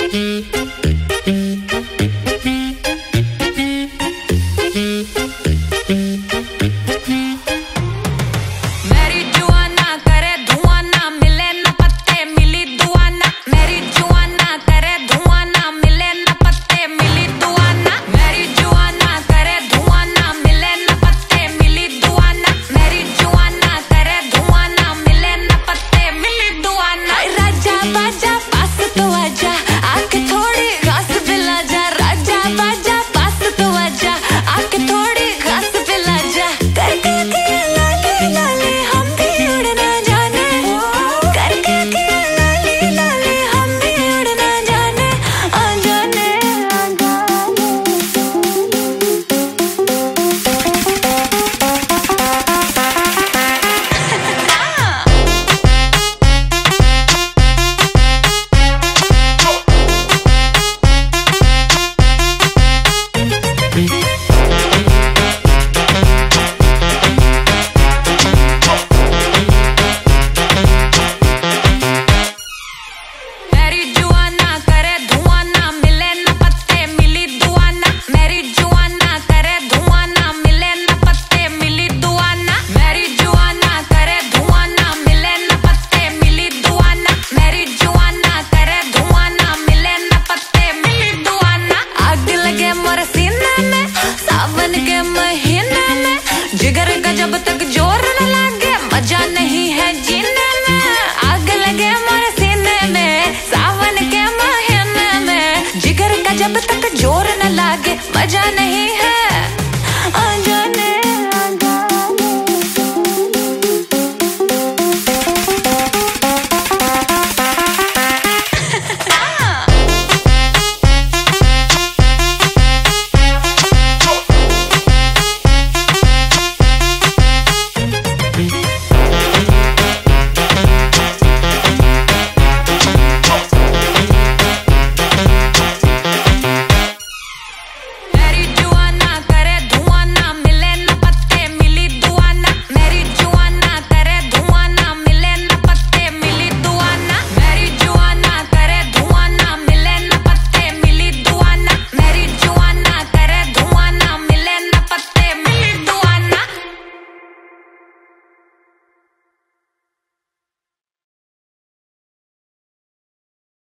जब तक जोर न लगे मजा नहीं है जीने में। आग लगे मोरे सीने में सावन के महीने में, जिगर का जब तक जोर न लगे मजा नहीं